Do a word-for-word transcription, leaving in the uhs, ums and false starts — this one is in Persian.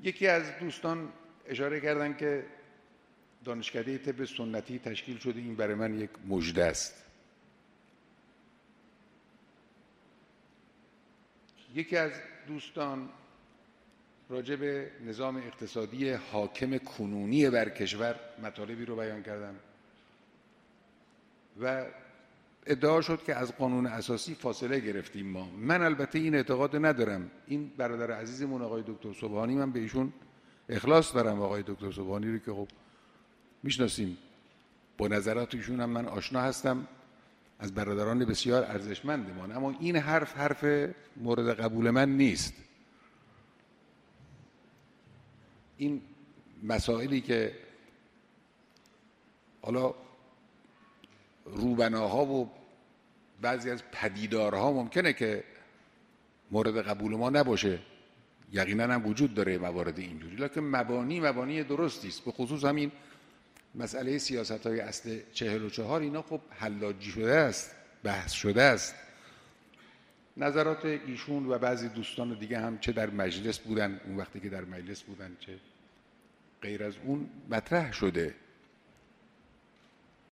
یکی از دوستان اشاره کردن که دانشکده طب سنتی تشکیل شده، این برای من یک مژده است. یکی از دوستان راجع به نظام اقتصادی حاکم کنونی بر کشور مطالبی رو بیان کردن و ادعا شد که از قانون اساسی فاصله گرفتیم ما. من البته این اعتقاد ندارم. این برادر عزیزمون آقای دکتر سبحانی، من به ایشون اخلاص دارم، آقای دکتر سبحانی رو که خب میشناسیم، با نظرات ایشون هم من آشنا هستم، از برادران بسیار ارزشمندمان، اما این حرف حرف مورد قبول من نیست. این مسائلی که حالا روبناها و بعضی از پدیدارها ممکنه که مورد قبول ما نباشه، یقینا هم وجود داره موارد اینجوری، لکن مبانی مبانی درستی است. به خصوص همین مسئله سیاست‌های اصل چهل و چهار، اینا خب حلاجی شده است، بحث شده است. نظرات ایشون و بعضی دوستان دیگه هم چه در مجلس بودن، اون وقتی که در مجلس بودن، چه غیر از اون مطرح شده.